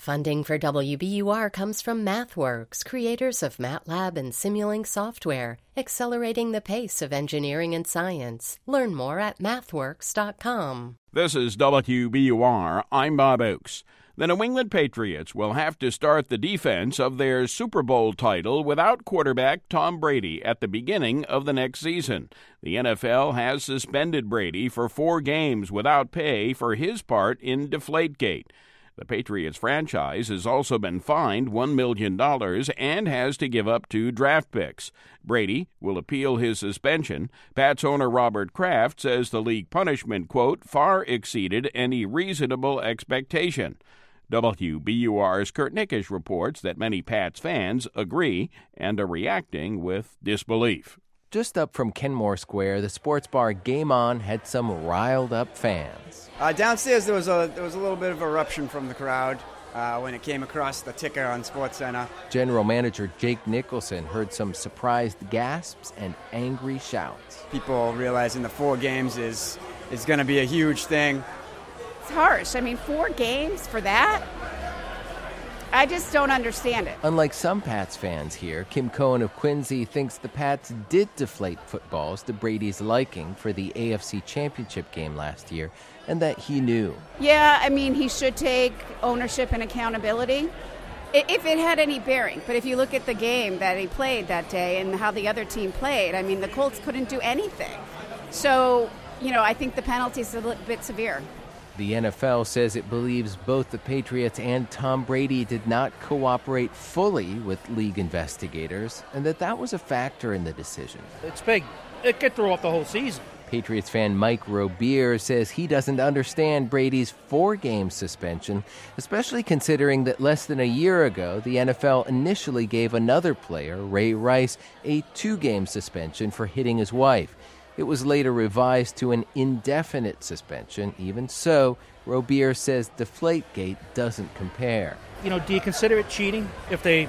Funding for WBUR comes from MathWorks, creators of MATLAB and Simulink software, accelerating the pace of engineering and science. Learn more at mathworks.com. This is WBUR. I'm Bob Oakes. The New England Patriots will have to start the defense of their Super Bowl title without quarterback Tom Brady at the beginning of the next season. The NFL has suspended Brady for 4 games without pay for his part in Deflategate. The Patriots franchise has also been fined $1 million and has to give up 2 draft picks. Brady will appeal his suspension. Pats owner Robert Kraft says the league punishment, quote, far exceeded any reasonable expectation. WBUR's Kurt Nickisch reports that many Pats fans agree and are reacting with disbelief. Just up from Kenmore Square, the sports bar Game On had some riled-up fans. Downstairs, there was a little bit of eruption from the crowd when it came across the ticker on SportsCenter. General Manager Jake Nicholson heard some surprised gasps and angry shouts. People realizing the 4 games is going to be a huge thing. It's harsh. I mean, 4 games for that? I just don't understand it. Unlike some Pats fans here, Kim Cohen of Quincy thinks the Pats did deflate footballs to Brady's liking for the AFC Championship game last year, and that he knew. Yeah, I mean, he should take ownership and accountability if it had any bearing. But if you look at the game that he played that day and how the other team played, I mean, the Colts couldn't do anything. So, I think the penalty's a little bit severe. The NFL says it believes both the Patriots and Tom Brady did not cooperate fully with league investigators, and that was a factor in the decision. It's big. It could throw up the whole season. Patriots fan Mike Robier says he doesn't understand Brady's 4-game suspension, especially considering that less than a year ago, the NFL initially gave another player, Ray Rice, a 2-game suspension for hitting his wife. It was later revised to an indefinite suspension. Even so, Robier says Deflategate doesn't compare. Do you consider it cheating if they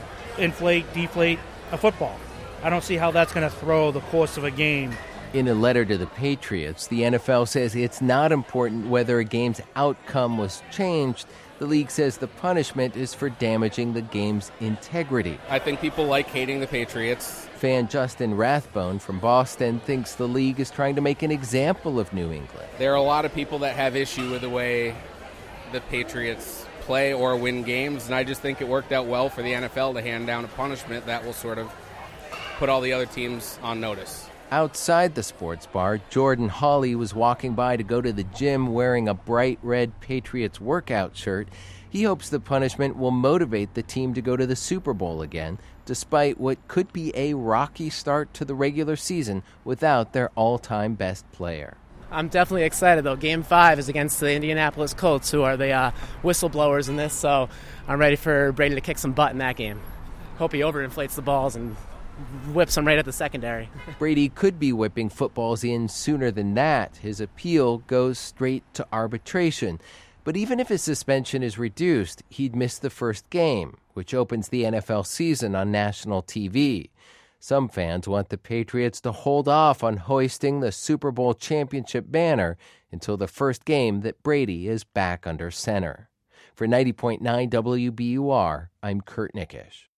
deflate a football? I don't see how that's going to throw the course of a game. In a letter to the Patriots, the NFL says it's not important whether a game's outcome was changed. The league says the punishment is for damaging the game's integrity. I think people like hating the Patriots. Fan Justin Rathbone from Boston thinks the league is trying to make an example of New England. There are a lot of people that have issue with the way the Patriots play or win games, and I just think it worked out well for the NFL to hand down a punishment that will sort of put all the other teams on notice. Outside the sports bar, Jordan Hawley was walking by to go to the gym wearing a bright red Patriots workout shirt. He hopes the punishment will motivate the team to go to the Super Bowl again, despite what could be a rocky start to the regular season without their all-time best player. I'm definitely excited, though. Game 5 is against the Indianapolis Colts, who are the whistleblowers in this, so I'm ready for Brady to kick some butt in that game. Hope he overinflates the balls and whips them right at the secondary. Brady could be whipping footballs in sooner than that. His appeal goes straight to arbitration. But even if his suspension is reduced, he'd miss the first game, which opens the NFL season on national TV. Some fans want the Patriots to hold off on hoisting the Super Bowl championship banner until the first game that Brady is back under center. For 90.9 WBUR, I'm Kurt Nickisch.